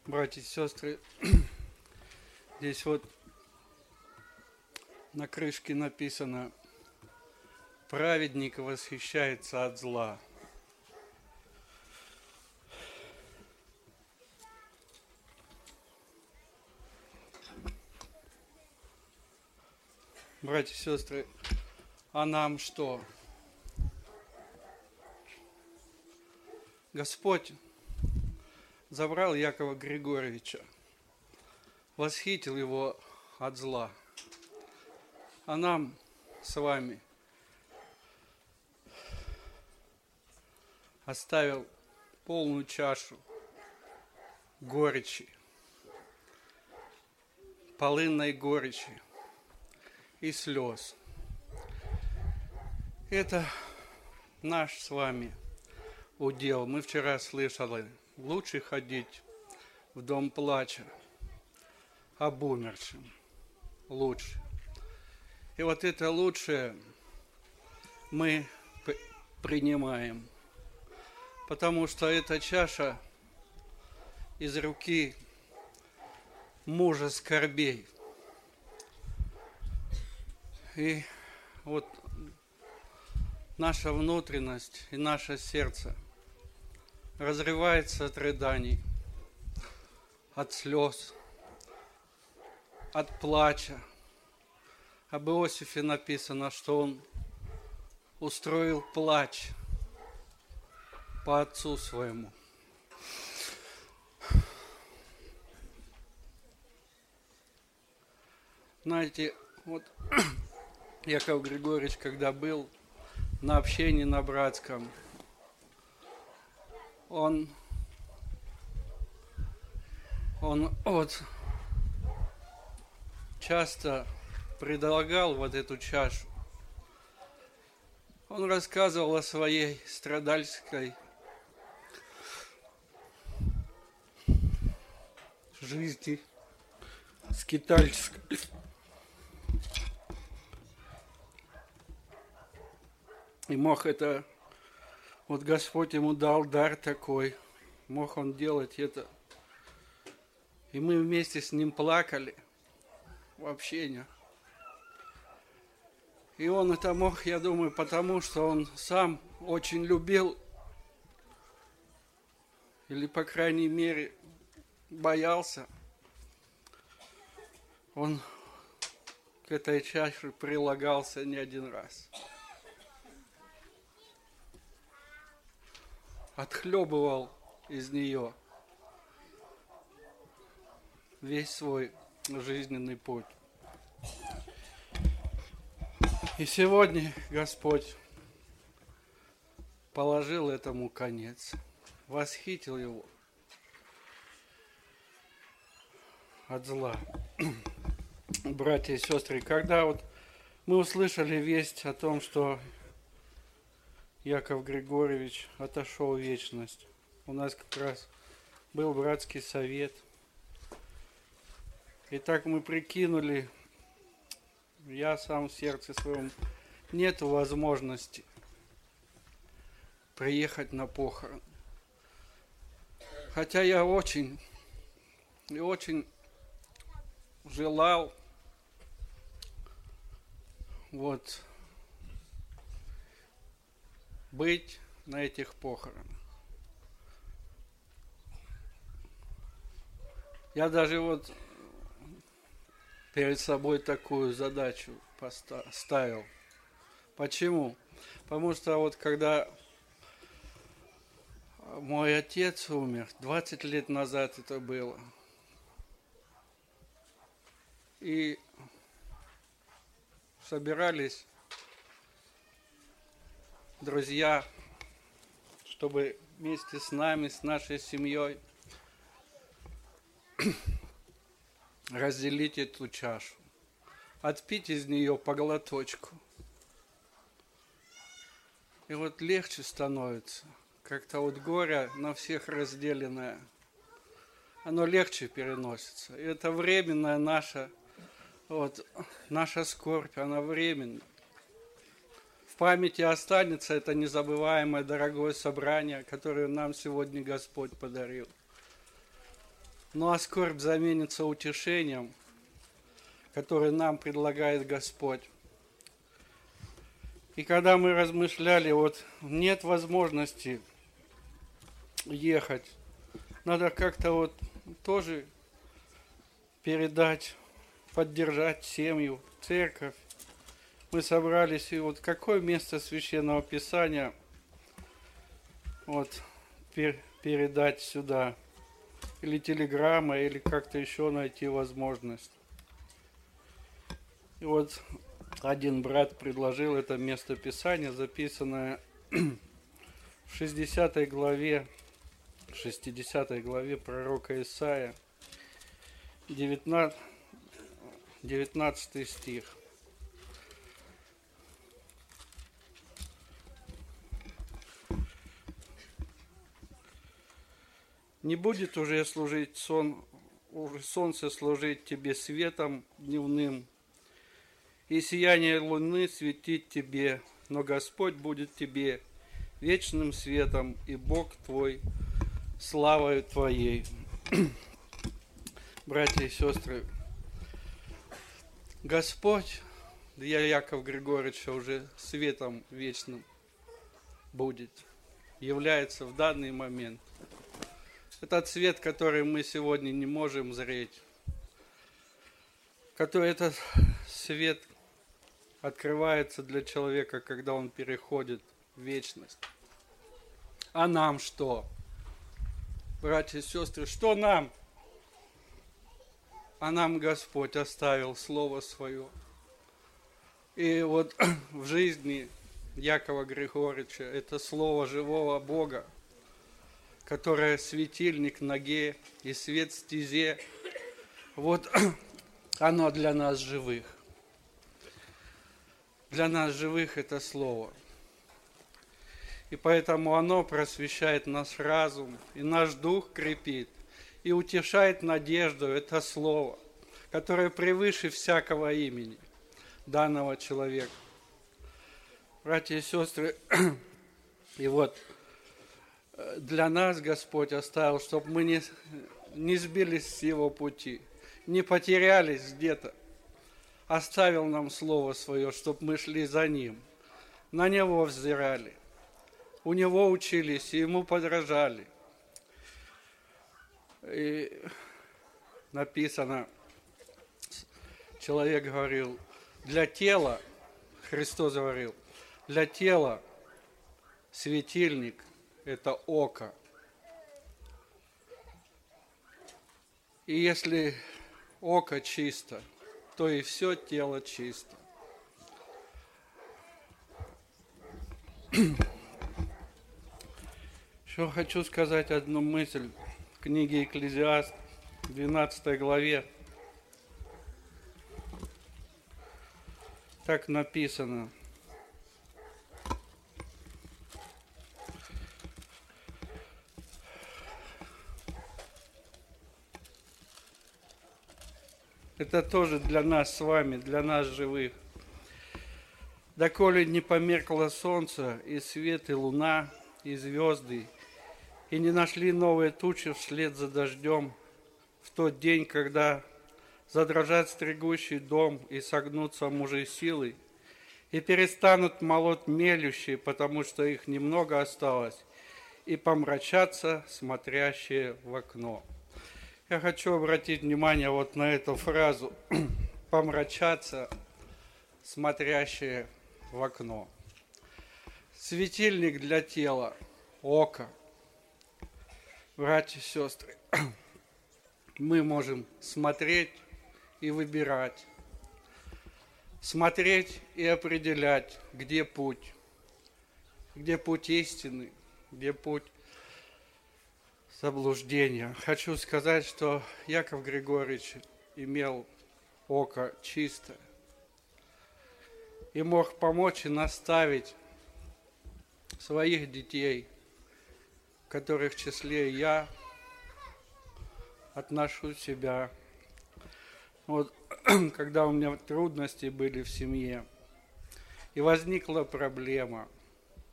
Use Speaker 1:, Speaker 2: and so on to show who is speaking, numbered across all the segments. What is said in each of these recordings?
Speaker 1: Братья и сестры, здесь вот на крышке написано: праведник восхищается от зла. Братья и сестры, а нам что? Господь забрал Якова Григорьевича, восхитил его от зла. А нам с вами оставил полную чашу горечи, полынной горечи и слез. Это наш с вами удел. Мы вчера слышали: лучше ходить в дом плача об умершем. Лучше. И вот это лучшее мы принимаем, потому что эта чаша из руки мужа скорбей. И вот наша внутренность и наше сердце разрывается от рыданий, от слез, от плача. Об Иосифе написано, что он устроил плач по отцу своему. Знаете, вот Яков Григорьевич, когда был на общении на братском, он вот часто предлагал вот эту чашу. Он рассказывал о своей страдальческой жизни, скитальческой. И мог это, вот Господь ему дал дар такой, мог он делать это. И мы вместе с ним плакали в общении. И он это мог, я думаю, потому что он сам очень любил, или, по крайней мере, боялся. Он к этой чаше прилагался не один раз. Отхлебывал из нее весь свой жизненный путь. И сегодня Господь положил этому конец, восхитил его от зла. Братья и сестры, когда вот мы услышали весть о том, что Яков Григорьевич отошел в вечность, у нас как раз был братский совет. И так мы прикинули, я сам в сердце своем, нет возможности приехать на похороны. Хотя я очень желал вот быть на этих похоронах. Я даже вот перед собой такую задачу поставил. Почему? Потому что вот когда мой отец умер, 20 лет назад это было, и собирались друзья, чтобы вместе с нами, с нашей семьей разделить эту чашу, отпить из нее по глоточку. И вот легче становится. Как-то вот горе на всех разделенное, оно легче переносится. И это временная наша скорбь, она временная. В памяти останется это незабываемое дорогое собрание, которое нам сегодня Господь подарил. Ну а скорбь заменится утешением, которое нам предлагает Господь. И когда мы размышляли, вот нет возможности ехать, надо как-то вот тоже передать, поддержать семью, церковь. Мы собрались, и вот какое место Священного Писания вот передать сюда, или телеграмма, или как-то еще найти возможность. И вот один брат предложил это место Писания, записанное в 60 главе пророка Исаия, 19 стих. Не будет уже служить солнце служить тебе светом дневным, и сияние луны светить тебе, но Господь будет тебе вечным светом, и Бог твой славою твоей. Братья и сестры, Господь, для Якова Григорьевича уже светом вечным будет, является в данный момент. Этот свет, который мы сегодня не можем зреть, который этот свет открывается для человека, когда он переходит в вечность. А нам что? Братья и сестры, что нам? А нам Господь оставил Слово Свое. И вот в жизни Якова Григорьевича это Слово живого Бога, которое светильник ноге и свет стезе, вот оно для нас живых. Для нас живых это Слово. И поэтому оно просвещает наш разум, и наш дух крепит, и утешает надежду это Слово, которое превыше всякого имени данного человека. Братья и сестры, и вот для нас Господь оставил, чтобы мы не сбились с Его пути, не потерялись где-то. Оставил нам Слово Свое, чтобы мы шли за Ним, на Него взирали, у Него учились и Ему подражали. И написано, человек говорил, для тела, Христос говорил, для тела светильник – это око. И если око чисто, то и все тело чисто. Еще хочу сказать одну мысль. В книге Экклезиаст, 12 главе, так написано. Это тоже для нас с вами, для нас живых. «Доколе не померкло солнце, и свет, и луна, и звезды, и не нашли новые тучи вслед за дождем, в тот день, когда задрожат стригущий дом, и согнутся мужи силы, и перестанут молоть мелющие, потому что их немного осталось, и помрачатся смотрящие в окно». Я хочу обратить внимание вот на эту фразу «помрачаться, смотрящие в окно». Светильник для тела, око. Братья и сестры, мы можем смотреть и выбирать, смотреть и определять, где путь истины, где путь заблуждения. Хочу сказать, что Яков Григорьевич имел око чистое и мог помочь и наставить своих детей, в которых в числе я отношу себя. Вот, когда у меня трудности были в семье, и возникла проблема,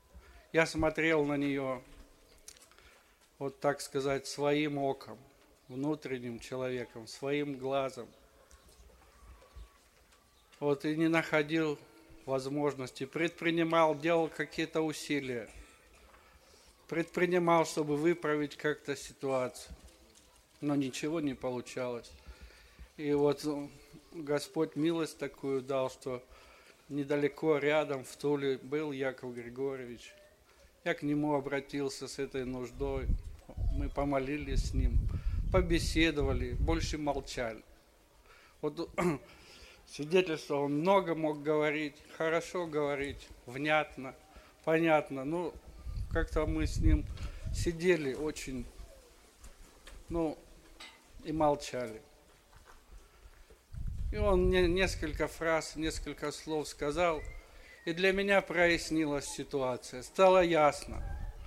Speaker 1: я смотрел на нее, вот так сказать, своим оком, внутренним человеком, своим глазом. Вот и не находил возможности, предпринимал, делал какие-то усилия, предпринимал, чтобы выправить как-то ситуацию, но ничего не получалось. И вот Господь милость такую дал, что недалеко рядом в Туле был Яков Григорьевич. Я к нему обратился с этой нуждой, мы помолились с ним, побеседовали, больше молчали. Вот свидетельство, он много мог говорить, хорошо говорить, внятно, понятно. Ну, как-то мы с ним сидели очень, и молчали. И он мне несколько фраз, несколько слов сказал, и для меня прояснилась ситуация. Стало ясно,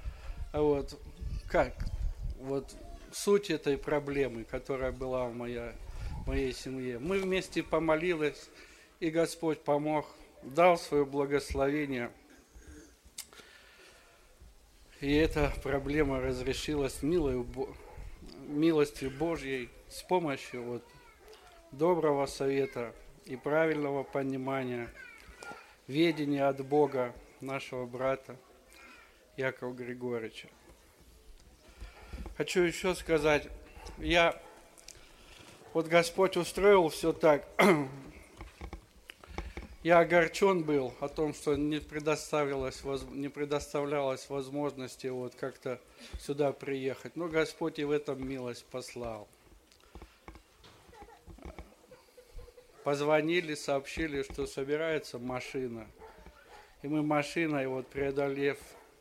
Speaker 1: суть этой проблемы, которая была в моей семье. Мы вместе помолились, и Господь помог, дал свое благословение. И эта проблема разрешилась милостью Божьей с помощью доброго совета и правильного понимания, ведения от Бога нашего брата Якова Григорьевича. Хочу еще сказать, Господь устроил все так. Я огорчен был о том, что не предоставлялось возможности как-то сюда приехать. Но Господь и в этом милость послал. Позвонили, сообщили, что собирается машина. И мы машиной, преодолев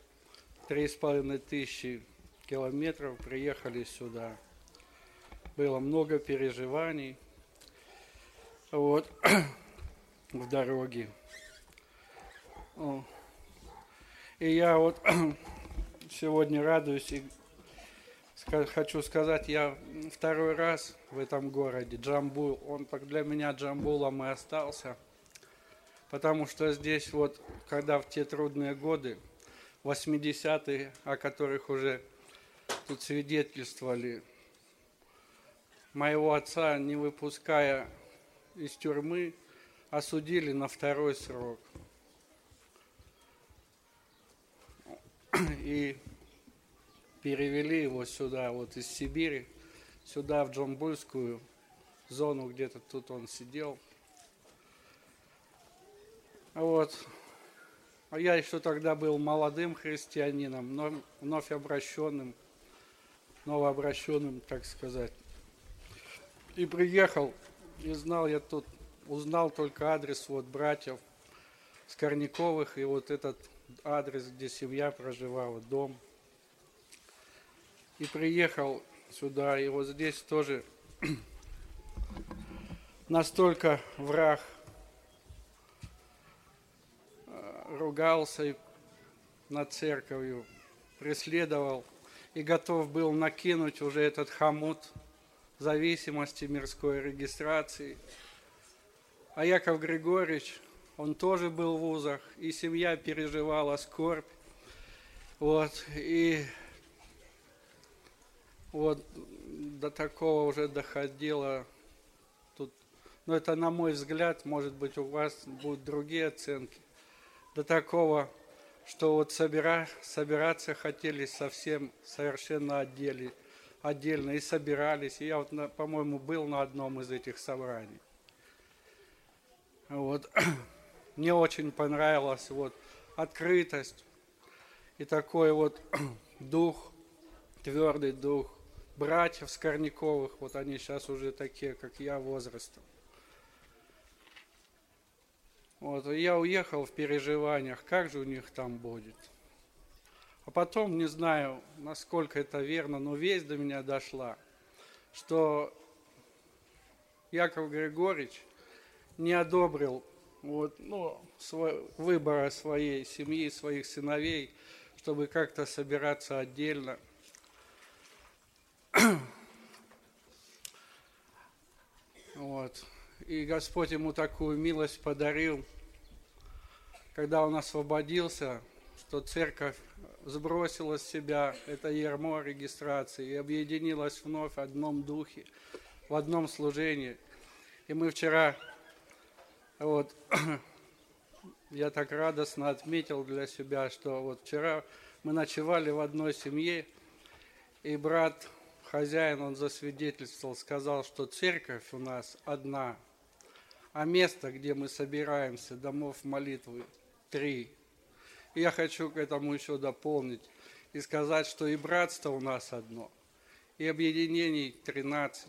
Speaker 1: 3500 километров, приехали сюда. Было много переживаний в дороге. И я сегодня радуюсь и хочу сказать, я второй раз в этом городе, Джамбул. Он для меня Джамбулом и остался, потому что здесь когда в те трудные годы, 80-е, о которых уже тут свидетельствовали, моего отца, не выпуская из тюрьмы, осудили на 2-й срок. И перевели его сюда, из Сибири, сюда, в Джамбульскую зону, где-то тут он сидел. А я еще тогда был молодым христианином, но вновь обращенным, новообращенным, так сказать. И приехал, и узнал только адрес адрес Скорняковых, и этот адрес, где семья проживала, дом. И приехал сюда, и здесь тоже настолько враг ругался над церковью, преследовал и готов был накинуть уже этот хомут зависимости, мирской регистрации. А Яков Григорьевич, он тоже был в вузах, и семья переживала скорбь. И до такого уже доходило тут. Но это, на мой взгляд, может быть, у вас будут другие оценки. До такого, что собираться хотели совсем совершенно отдельно и собирались. И я, по-моему, был на одном из этих собраний. Мне очень понравилась открытость и такой дух, твердый дух братьев Скорняковых. Они сейчас уже такие, как я, возрастом. Я уехал в переживаниях, как же у них там будет. А потом, не знаю, насколько это верно, но весть до меня дошла, что Яков Григорьевич не одобрил выбора своей семьи, своих сыновей, чтобы как-то собираться отдельно. И Господь ему такую милость подарил, когда он освободился что церковь сбросила с себя это ярмо регистрации и объединилась вновь в одном духе, в одном служении. И мы вчера, вот, я так радостно отметил для себя, что вот вчера мы ночевали в одной семье, и брат, хозяин, он засвидетельствовал, сказал, что церковь у нас одна, а место, где мы собираемся, домов молитвы, 3. И я хочу к этому еще дополнить и сказать, что и братство у нас одно, и объединений 13,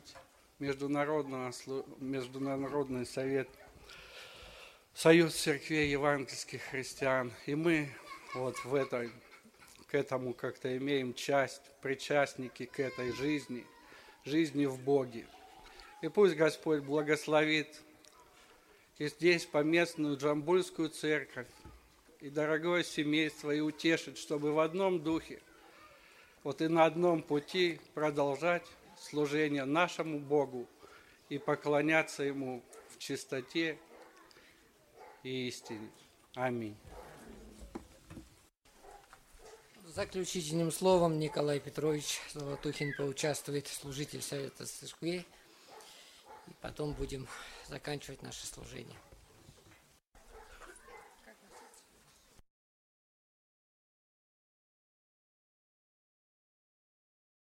Speaker 1: Международный совет, Союз церквей евангельских христиан. И мы вот к этому как-то имеем часть, причастники к этой жизни в Боге. И пусть Господь благословит и здесь поместную Джамбульскую церковь, и дорогое семейство, и утешит, чтобы в одном духе, вот и на одном пути продолжать служение нашему Богу и поклоняться Ему в чистоте и истине. Аминь.
Speaker 2: Заключительным словом Николай Петрович Золотухин поучаствует, служитель Совета Церкви, и потом будем заканчивать наше служение.